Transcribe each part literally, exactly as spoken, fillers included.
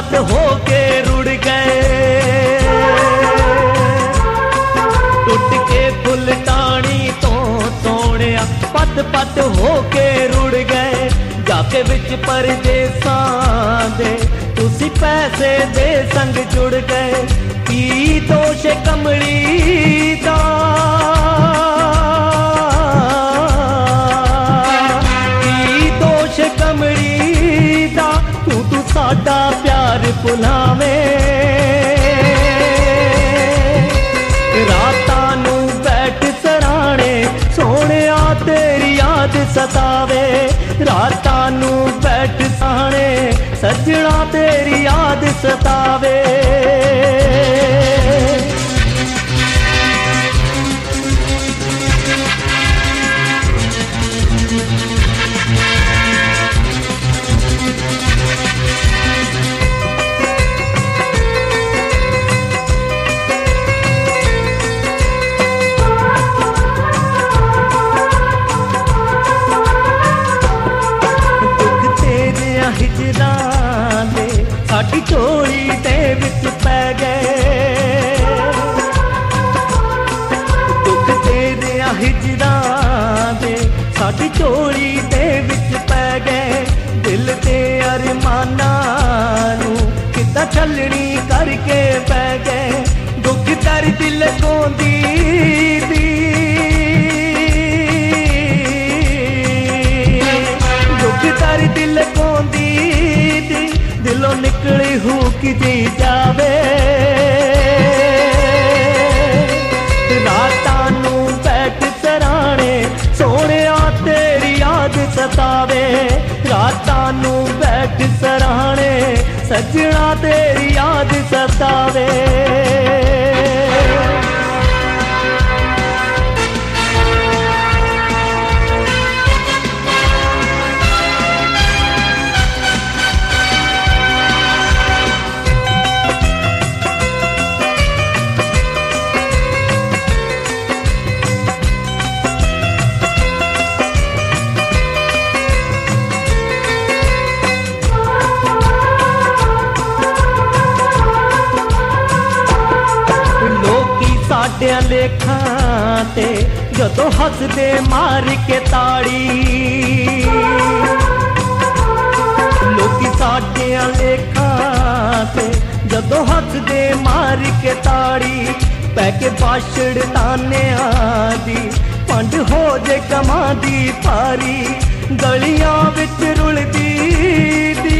पत हो के रुड़ गए, टुट के फुल टाणी तो सोहणिया पत पत हो के रुड़ गए। जाके विच परदेसां दे तुसी पैसे दे संग जुड़ गए। की दोष कमली दा, की दोष कमली दा, तू तू साडा प्यार भुलावे। रातां नू बैठ सराणे सोहणिया तेरी याद सतावे। रातां नू बैठ सराणे सजना तेरी याद सतावे। हिजरां दे साडी झोली दे विच पै गए। दुख तेरे हिजरां दे साडी झोली दे विच पै गए। दिल दे अरमानां नू किदां छलनी करके पै गए। दुख दर्द लगोंदी दी, दुख दर्द लगोंदी दी, दिलों निकली हुक जी जावे। रातां नू बैठ सराणे सोहणिया तेरी याद सतावे। रातां नू बैठ सराणे सजना तेरी याद सतावे। साडियां लेखां ते जदों हसदे मार के ताड़ी, लोकी साडियां लेखां ते जदों हसदे मार के ताड़ी। पैके बाछड़ तानिया दी पंड हो जे कमां दी पारी। गलियां विच रुलदी दी,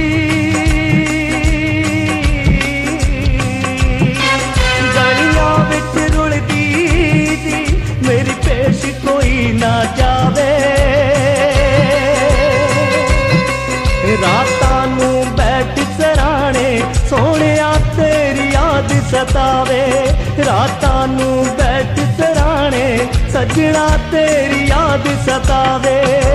गलियां विच रुलदी दी, मेरी पेश कोई ना जावे। रातां नू बैठ सराणे सोहणिया तेरी याद सतावे। रातां नू बैठ सराणे सजना तेरी याद सतावे।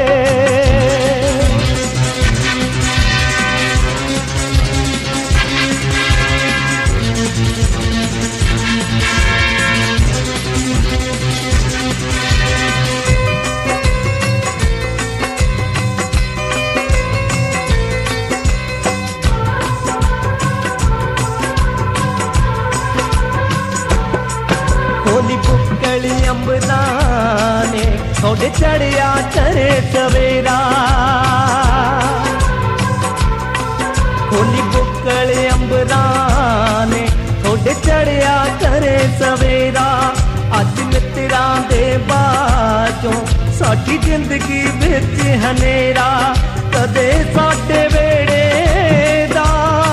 खोली बुक्कली अंबरां ने थोड़े चढ़िया करे सवेरा। खोली बुक्कली अंबरां ने थोड़े चढ़िया करे सवेरा। अज मित्रां दे बाजों साडी जिंदगी विच हनेरा। कदे साडे वेड़े दा,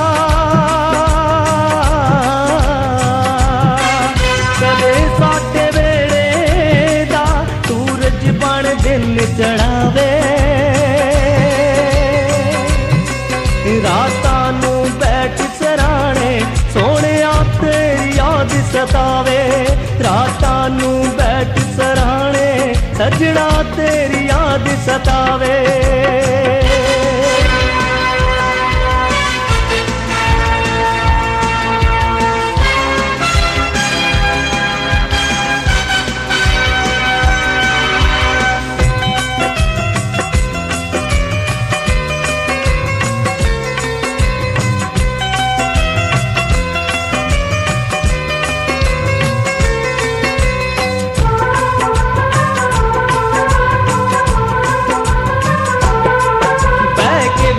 कदे साडे वेड़े दा सूरज बन दिन चढ़ावे। रातां नू बैठ सराणे सोहणिया तेरी याद सतावे। रातां नू बैठ सराणे सजना तेरी याद सतावे।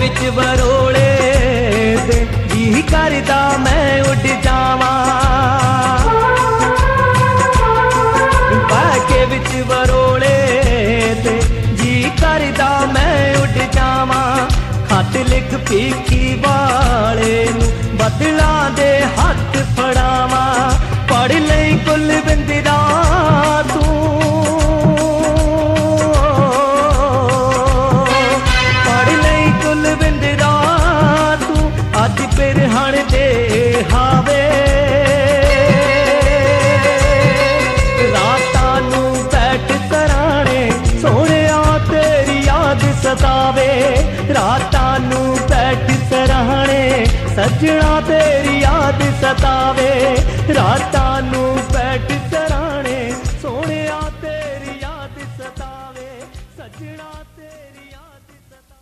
विच वरोले दे जी करदा मैं उड़ जावां के विच वरोले दे जी करदा मैं उड़ जावां खत लिख पीकी वाले नू बदला दे हथ फड़ावां पढ़ लई कुलविंदरा तू पढ़ लई कुलविंदरा तू अज बिरहण दे हावे सतावे रातां नू बैठ सराहने सजना तेरी याद सतावे रातां नू बैठ सराहने सोहणिया तेरी याद सतावे सजना तेरी